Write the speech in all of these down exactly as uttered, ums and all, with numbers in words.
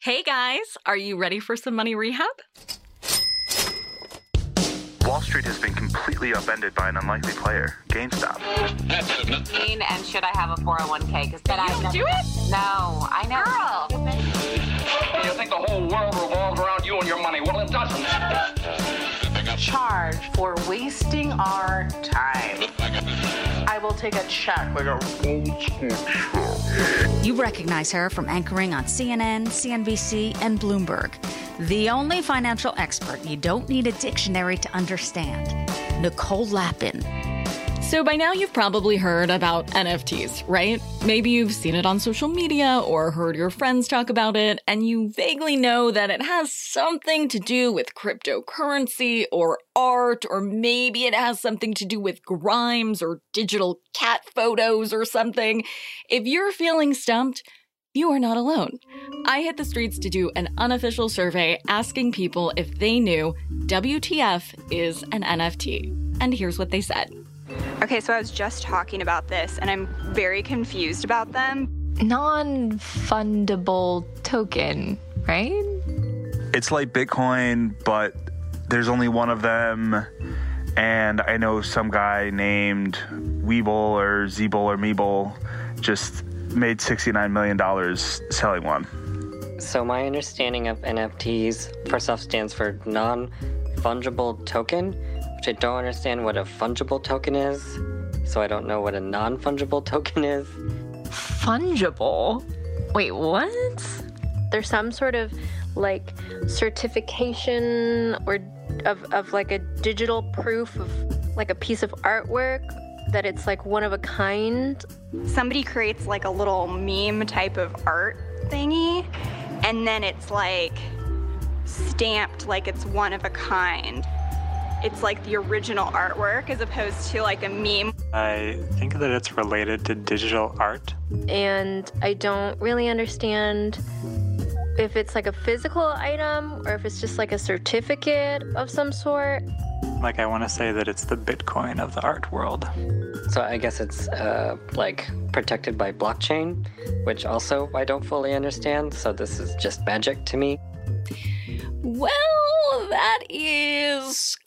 Hey guys, are you ready for some money rehab? Wall Street has been completely upended by an unlikely player, GameStop. And should I have a four oh one k? Because you don't do it? No, I know. Girl. You think the whole world revolves around you and your money? Well, it doesn't. Charge for wasting our time. I will take a check. Like a old school check. You recognize her from anchoring on C N N, C N B C, and Bloomberg. The only financial expert you don't need a dictionary to understand. Nicole Lapin. So by now you've probably heard about N F Ts, right? Maybe you've seen it on social media or heard your friends talk about it, and you vaguely know that it has something to do with cryptocurrency or art, or maybe it has something to do with Grimes or digital cat photos or something. If you're feeling stumped, you are not alone. I hit the streets to do an unofficial survey asking people if they knew W T F is an N F T. And here's what they said. Okay, so I was just talking about this, and I'm very confused about them. Non-fundable token, right? It's like Bitcoin, but there's only one of them. And I know some guy named Weeble or Zeeble or Meeble just made sixty-nine million dollars selling one. So my understanding of N F Ts, first off, stands for non-fungible token, which I don't understand what a fungible token is, so I don't know what a non-fungible token is. Fungible? Wait, what? There's some sort of like certification or of, of like a digital proof of like a piece of artwork that it's like one of a kind. Somebody creates like a little meme type of art thingy, and then it's like stamped like it's one of a kind. It's like the original artwork as opposed to like a meme. I think that it's related to digital art. And I don't really understand if it's like a physical item or if it's just like a certificate of some sort. Like, I want to say that it's the Bitcoin of the art world. So I guess it's uh, like protected by blockchain, which also I don't fully understand. So this is just magic to me. Well, that is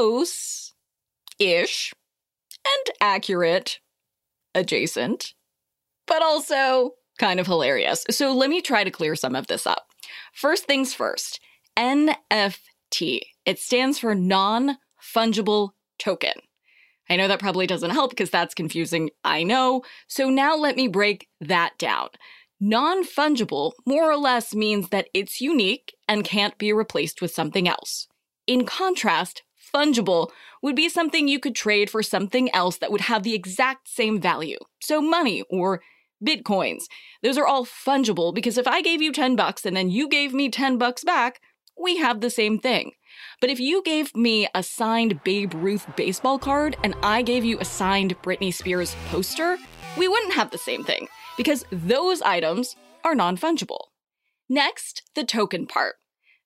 close-ish and accurate, adjacent, but also kind of hilarious. So let me try to clear some of this up. First things first, N F T. It stands for non-fungible token. I know that probably doesn't help because that's confusing, I know. So now let me break that down. Non-fungible more or less means that it's unique and can't be replaced with something else. In contrast, fungible would be something you could trade for something else that would have the exact same value. So money or bitcoins, those are all fungible because if I gave you ten bucks and then you gave me ten bucks back, we have the same thing. But if you gave me a signed Babe Ruth baseball card and I gave you a signed Britney Spears poster, we wouldn't have the same thing because those items are non-fungible. Next, the token part.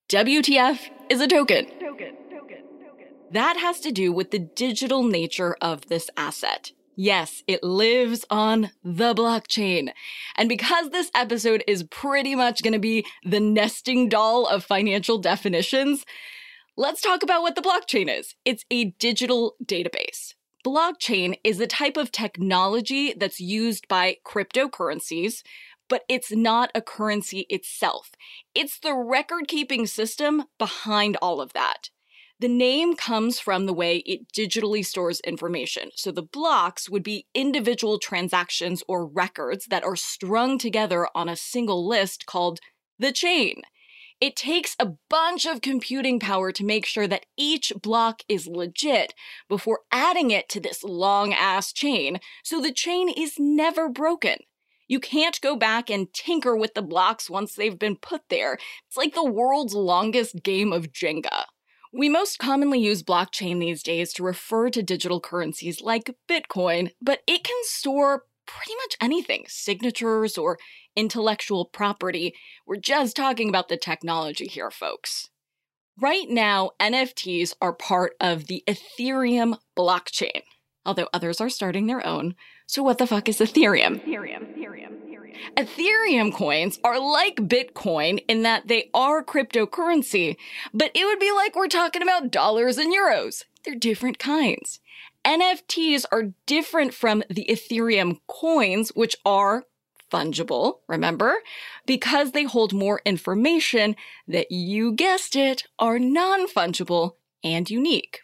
W T F is a token. Token, token, token. That has to do with the digital nature of this asset. Yes, it lives on the blockchain. And because this episode is pretty much going to be the nesting doll of financial definitions, let's talk about what the blockchain is. It's a digital database. Blockchain is a type of technology that's used by cryptocurrencies, but it's not a currency itself. It's the record-keeping system behind all of that. The name comes from the way it digitally stores information. So the blocks would be individual transactions or records that are strung together on a single list called the chain. It takes a bunch of computing power to make sure that each block is legit before adding it to this long-ass chain, so the chain is never broken. You can't go back and tinker with the blocks once they've been put there. It's like the world's longest game of Jenga. We most commonly use blockchain these days to refer to digital currencies like Bitcoin, but it can store pretty much anything, signatures or intellectual property. We're just talking about the technology here, folks. Right now, N F Ts are part of the Ethereum blockchain, although others are starting their own. So what the fuck is Ethereum? Ethereum, Ethereum, Ethereum. Ethereum coins are like Bitcoin in that they are cryptocurrency, but it would be like we're talking about dollars and euros. They're different kinds. N F Ts are different from the Ethereum coins, which are fungible, remember? Because they hold more information that, you guessed it, are non-fungible and unique.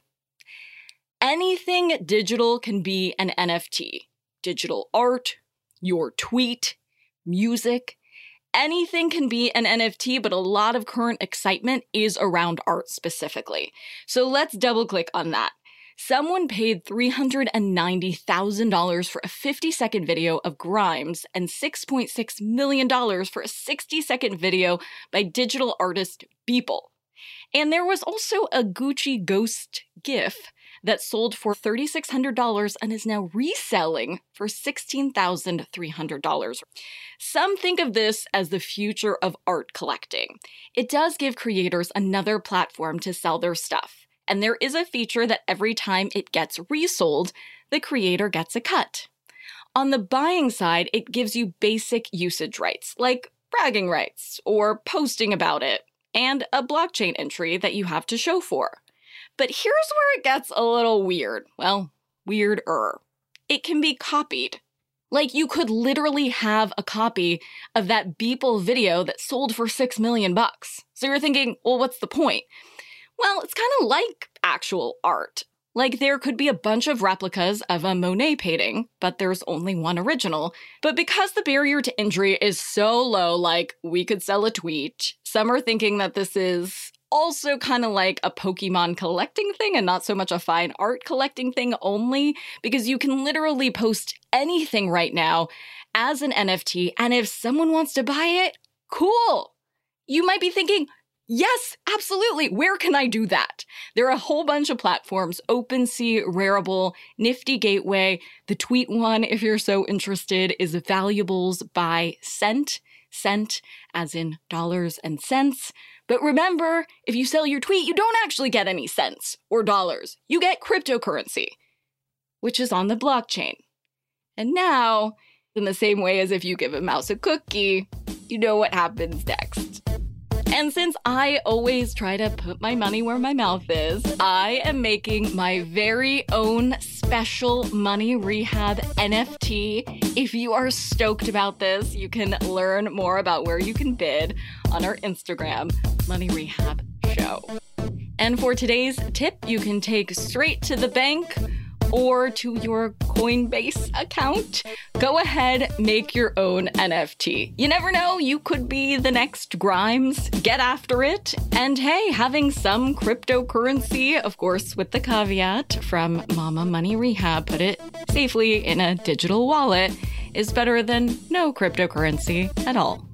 Anything digital can be an N F T. Digital art, your tweet, music, anything can be an N F T, but a lot of current excitement is around art specifically. So let's double click on that. Someone paid three hundred ninety thousand dollars for a fifty second video of Grimes and six point six million dollars for a sixty second video by digital artist Beeple. And there was also a Gucci Ghost GIF that sold for three thousand six hundred dollars and is now reselling for sixteen thousand three hundred dollars. Some think of this as the future of art collecting. It does give creators another platform to sell their stuff. And there is a feature that every time it gets resold, the creator gets a cut. On the buying side, it gives you basic usage rights, like bragging rights or posting about it, and a blockchain entry that you have to show for. But here's where it gets a little weird. Well, weirder. It can be copied. Like, you could literally have a copy of that Beeple video that sold for six million bucks. So you're thinking, well, what's the point? Well, it's kind of like actual art. Like, there could be a bunch of replicas of a Monet painting, but there's only one original. But because the barrier to entry is so low, like, we could sell a tweet, some are thinking that this is also kind of like a Pokemon collecting thing and not so much a fine art collecting thing only, because you can literally post anything right now as an N F T, and if someone wants to buy it, cool. You might be thinking, yes, absolutely. Where can I do that? There are a whole bunch of platforms: OpenSea, Rarible, Nifty Gateway. The tweet one, if you're so interested, is Valuables by Cent. Cent as in dollars and cents. But remember, if you sell your tweet, you don't actually get any cents or dollars. You get cryptocurrency, which is on the blockchain. And now, in the same way as if you give a mouse a cookie, you know what happens next. And since I always try to put my money where my mouth is, I am making my very own special Money Rehab N F T. If you are stoked about this, you can learn more about where you can bid on our Instagram, Money Rehab Show. And for today's tip, you can take straight to the bank or to your Coinbase account. Go ahead, make your own N F T. You never know, you could be the next Grimes. Get after it. And hey, having some cryptocurrency, of course, with the caveat from Mama Money Rehab, put it safely in a digital wallet, is better than no cryptocurrency at all.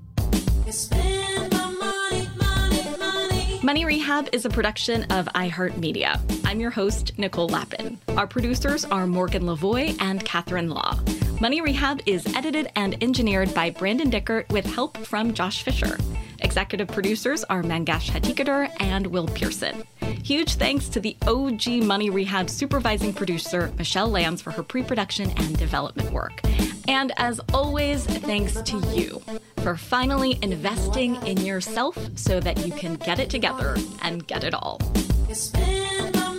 Money Rehab is a production of iHeartMedia. I'm your host, Nicole Lappin. Our producers are Morgan Lavoie and Catherine Law. Money Rehab is edited and engineered by Brandon Dickert with help from Josh Fisher. Executive producers are Mangesh Hattikudur and Will Pearson. Huge thanks to the O G Money Rehab supervising producer, Michelle Lambs, for her pre-production and development work. And as always, thanks to you for finally investing in yourself so that you can get it together and get it all.